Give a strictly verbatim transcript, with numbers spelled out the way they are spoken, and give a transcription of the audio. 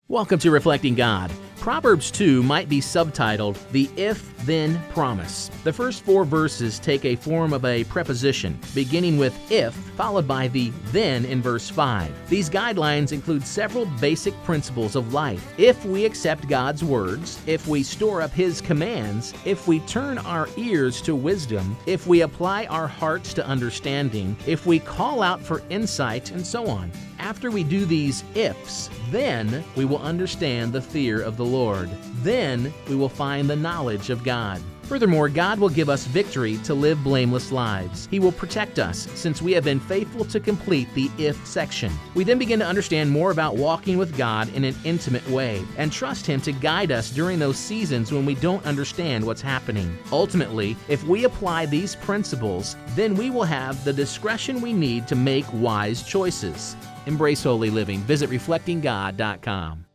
Welcome to Reflecting God. Proverbs two might be subtitled the If-Then Promise. The first four verses take a form of a preposition, beginning with if, followed by the then in verse five. These guidelines include several basic principles of life. If we accept God's words, if we store up His commands, if we turn our ears to wisdom, if we apply our hearts to understanding, if we call out for insight, and so on. After we do these ifs, then we will understand the fear of the Lord. Then we will find the knowledge of God. Furthermore, God will give us victory to live blameless lives. He will protect us since we have been faithful to complete the if section. We then begin to understand more about walking with God in an intimate way and trust Him to guide us during those seasons when we don't understand what's happening. Ultimately, if we apply these principles, then we will have the discretion we need to make wise choices. Embrace holy living. Visit reflecting god dot com.